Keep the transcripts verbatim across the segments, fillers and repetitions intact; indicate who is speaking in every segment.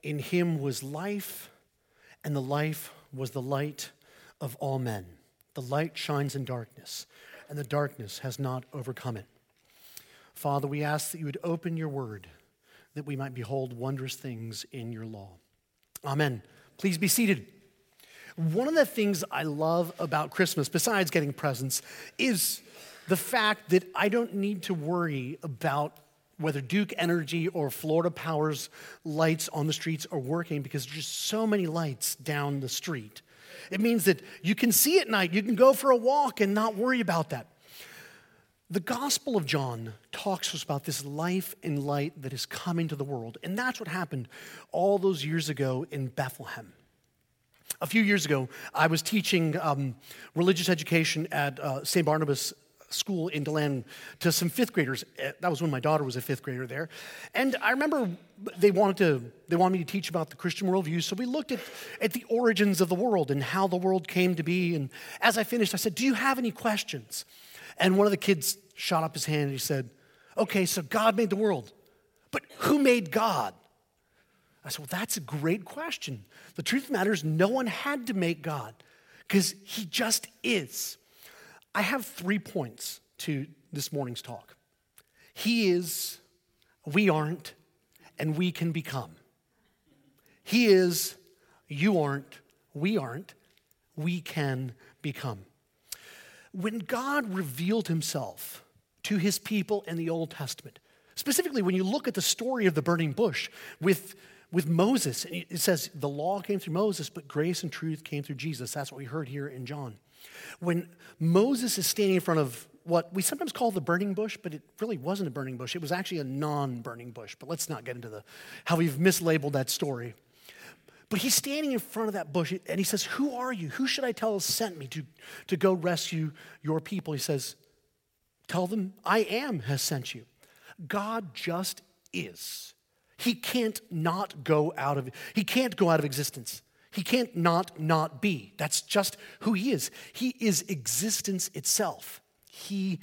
Speaker 1: In him was life, and the life was the light of all men. The light shines in darkness, and the darkness has not overcome it. Father, we ask that you would open your word, that we might behold wondrous things in your law. Amen. Please be seated. One of the things I love about Christmas, besides getting presents, is the fact that I don't need to worry about whether Duke Energy or Florida Power's lights on the streets are working, because there's just so many lights down the street. It means that you can see at night, you can go for a walk and not worry about that. The Gospel of John talks to us about this life and light that is coming to the world, and that's what happened all those years ago in Bethlehem. A few years ago, I was teaching um, religious education at uh, Saint Barnabas School in DeLand to some fifth graders. That was when my daughter was a fifth grader there. And I remember they wanted to they wanted me to teach about the Christian worldview, so we looked at, at the origins of the world and how the world came to be. And as I finished, I said, do you have any questions? And one of the kids shot up his hand and he said, okay, so God made the world, but who made God? I said, well, that's a great question. The truth of the matter is no one had to make God, because he just is. I have three points to this morning's talk. He is, we aren't, and we can become. He is, you aren't, we aren't, we can become. When God revealed himself to his people in the Old Testament, specifically when you look at the story of the burning bush with, with Moses, it says the law came through Moses, but grace and truth came through Jesus. That's what we heard here in John. When Moses is standing in front of what we sometimes call the burning bush, but it really wasn't a burning bush. It was actually a non-burning bush. But let's not get into the how we've mislabeled that story. But he's standing in front of that bush, and he says, who are you? Who should I tell has sent me to, to go rescue your people? He says, tell them I am has sent you. God just is. He can't not go out of, he can't go out of existence. He can't not not be. That's just who he is. He is existence itself. He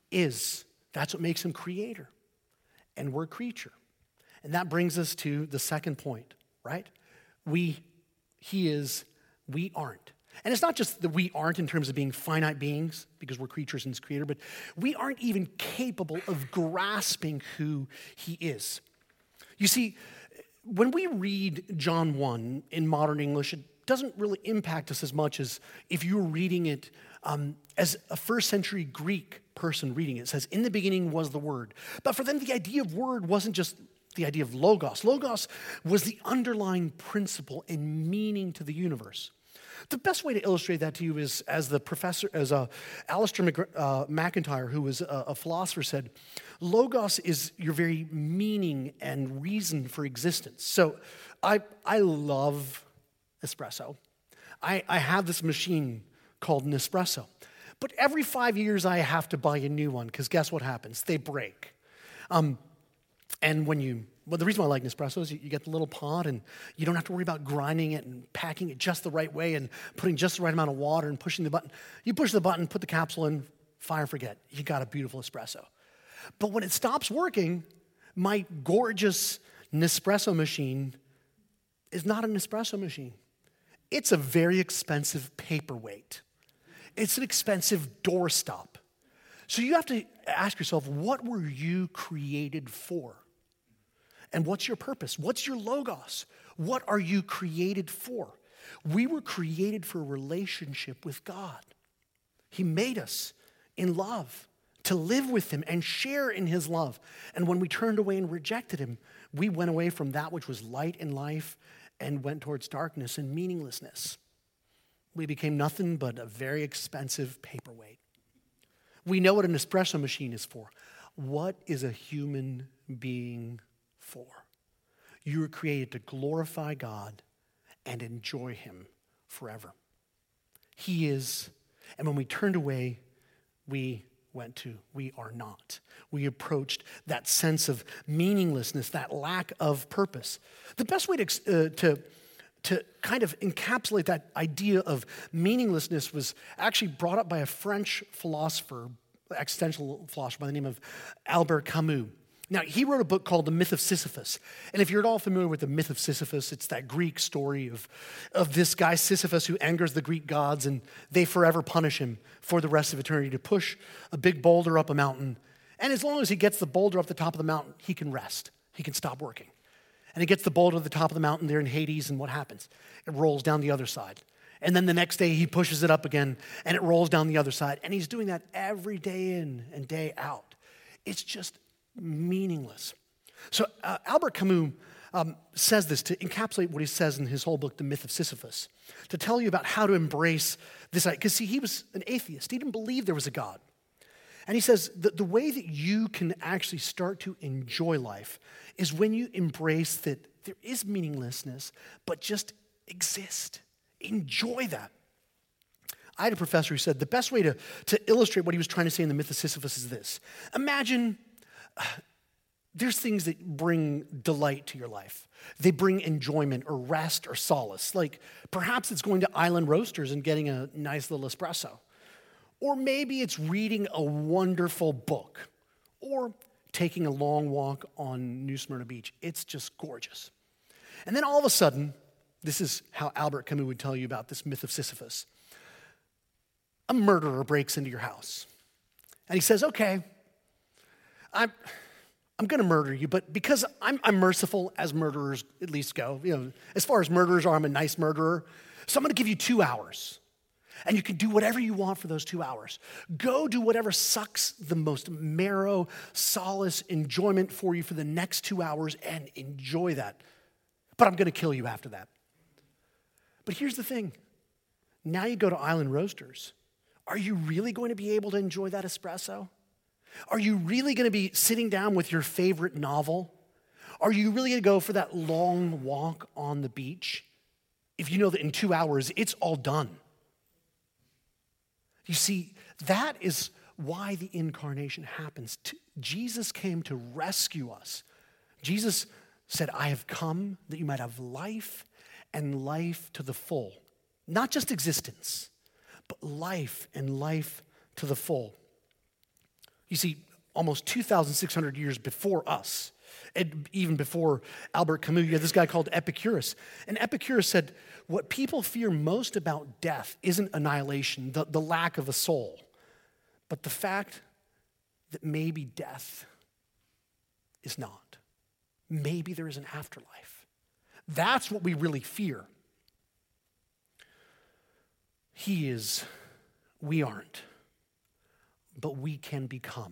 Speaker 1: is. That's what makes him creator. And we're creature. And that brings us to the second point, right? We, he is, we aren't. And it's not just that we aren't in terms of being finite beings, because we're creatures in his creator, but we aren't even capable of grasping who he is. You see, when we read John one in modern English, it doesn't really impact us as much as if you were reading it um, as a first century Greek person reading it. It says, in the beginning was the Word. But for them, the idea of word wasn't just the idea of logos. Logos was the underlying principle and meaning to the universe. The best way to illustrate that to you is, as the professor, as uh, Alistair McG- uh, McIntyre, who was a, a philosopher, said, logos is your very meaning and reason for existence. So I I love espresso. I, I have this machine called Nespresso. But every five years I have to buy a new one, because guess what happens? They break. Um, and when you, well, the reason why I like Nespresso is you, you get the little pot and you don't have to worry about grinding it and packing it just the right way and putting just the right amount of water and pushing the button. You push the button, put the capsule in, fire and forget. You got a beautiful espresso. But when it stops working, my gorgeous Nespresso machine is not an espresso machine. It's a very expensive paperweight. It's an expensive doorstop. So you have to ask yourself, what were you created for? And what's your purpose? What's your logos? What are you created for? We were created for a relationship with God. He made us in love, to live with him and share in his love. And when we turned away and rejected him, we went away from that which was light and life and went towards darkness and meaninglessness. We became nothing but a very expensive paperweight. We know what an espresso machine is for. What is a human being for? You were created to glorify God and enjoy him forever. He is, and when we turned away, we went to we are not. We approached that sense of meaninglessness, that lack of purpose. The best way to, uh, to, to kind of encapsulate that idea of meaninglessness was actually brought up by a French philosopher, existential philosopher by the name of Albert Camus. Now, he wrote a book called The Myth of Sisyphus. And if you're at all familiar with the myth of Sisyphus, it's that Greek story of, of this guy Sisyphus who angers the Greek gods, and they forever punish him for the rest of eternity to push a big boulder up a mountain. And as long as he gets the boulder up the top of the mountain, he can rest. He can stop working. And he gets the boulder to the top of the mountain there in Hades, and what happens? It rolls down the other side. And then the next day he pushes it up again, and it rolls down the other side. And he's doing that every day in and day out. It's just meaningless. So uh, Albert Camus um, says this to encapsulate what he says in his whole book, The Myth of Sisyphus, to tell you about how to embrace this. Because see, he was an atheist. He didn't believe there was a God. And he says that the way that you can actually start to enjoy life is when you embrace that there is meaninglessness, but just exist. Enjoy that. I had a professor who said the best way to, to illustrate what he was trying to say in The Myth of Sisyphus is this. Imagine there's things that bring delight to your life. They bring enjoyment or rest or solace. Like perhaps it's going to Island Roasters and getting a nice little espresso. Or maybe it's reading a wonderful book. Or taking a long walk on New Smyrna Beach. It's just gorgeous. And then all of a sudden, this is how Albert Camus would tell you about this myth of Sisyphus. A murderer breaks into your house. And he says, okay, I'm, I'm going to murder you, but because I'm, I'm merciful as murderers at least go, you know, as far as murderers are, I'm a nice murderer. So I'm going to give you two hours. And you can do whatever you want for those two hours. Go do whatever sucks the most marrow, solace, enjoyment for you for the next two hours and enjoy that. But I'm going to kill you after that. But here's the thing. Now you go to Island Roasters. Are you really going to be able to enjoy that espresso? Are you really going to be sitting down with your favorite novel? Are you really going to go for that long walk on the beach if you know that in two hours it's all done? You see, that is why the incarnation happens. Jesus came to rescue us. Jesus said, I have come that you might have life and life to the full. Not just existence, but life and life to the full. You see, almost two thousand six hundred years before us, and even before Albert Camus, you had this guy called Epicurus. And Epicurus said, what people fear most about death isn't annihilation, the, the lack of a soul, but the fact that maybe death is not. Maybe there is an afterlife. That's what we really fear. He is, we aren't, but we can become.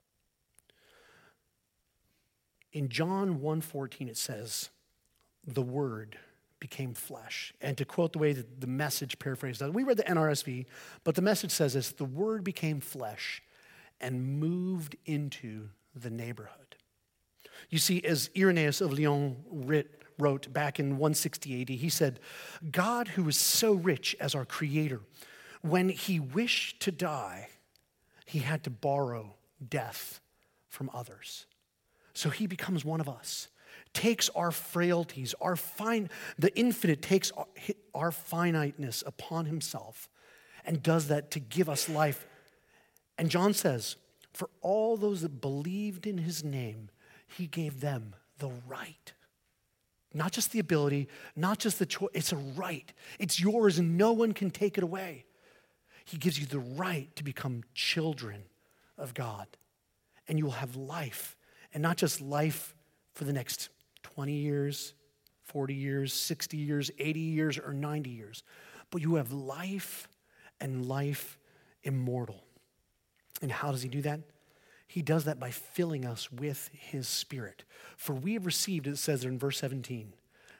Speaker 1: In John one fourteen, it says, the Word became flesh. And to quote the way that the Message paraphrase does, we read the N R S V, but the Message says this, the Word became flesh and moved into the neighborhood. You see, as Irenaeus of Lyon writ, wrote back in one sixty A D, he said, God, who is so rich as our creator, when he wished to die, he had to borrow death from others. So he becomes one of us, takes our frailties, our fine, the infinite takes our, our finiteness upon himself and does that to give us life. And John says, for all those that believed in his name, he gave them the right. Not just the ability, not just the choice, it's a right. It's yours and no one can take it away. He gives you the right to become children of God. And you will have life. And not just life for the next twenty years, forty years, sixty years, eighty years, or ninety years. But you have life and life immortal. And how does he do that? He does that by filling us with his Spirit. For we have received, it says in verse seventeen,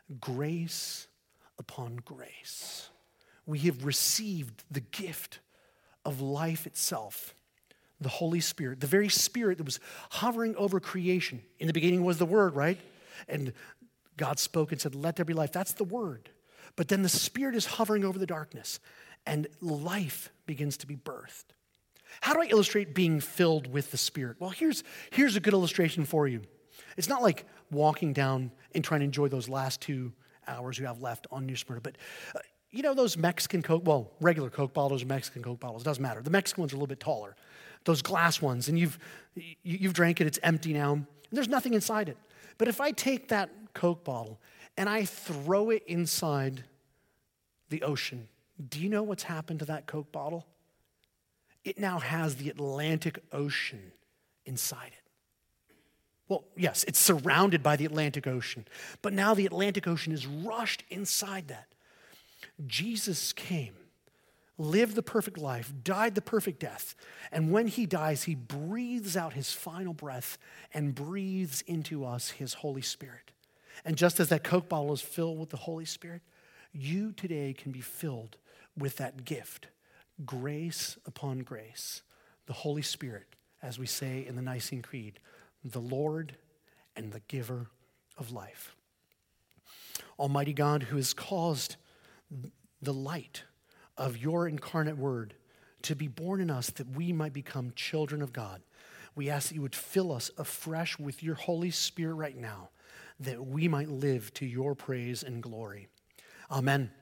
Speaker 1: grace upon grace. We have received the gift of life itself, the Holy Spirit, the very Spirit that was hovering over creation. In the beginning was the Word, right? And God spoke and said, let there be life. That's the Word. But then the Spirit is hovering over the darkness, and life begins to be birthed. How do I illustrate being filled with the Spirit? Well, here's, here's a good illustration for you. It's not like walking down and trying to enjoy those last two hours you have left on New Smyrna, but uh, you know those Mexican Coke, well, regular Coke bottles or Mexican Coke bottles, doesn't matter. The Mexican ones are a little bit taller. Those glass ones, and you've, you've drank it, it's empty now. and there's nothing inside it. But if I take that Coke bottle and I throw it inside the ocean, do you know what's happened to that Coke bottle? It now has the Atlantic Ocean inside it. Well, yes, it's surrounded by the Atlantic Ocean, but now the Atlantic Ocean is rushed inside that. Jesus came, lived the perfect life, died the perfect death, and when he dies, he breathes out his final breath and breathes into us his Holy Spirit. And just as that Coke bottle is filled with the Holy Spirit, you today can be filled with that gift, grace upon grace, the Holy Spirit, as we say in the Nicene Creed, the Lord and the giver of life. Almighty God, who has caused the light of your incarnate word to be born in us that we might become children of God, we ask that you would fill us afresh with your Holy Spirit right now, that we might live to your praise and glory. Amen.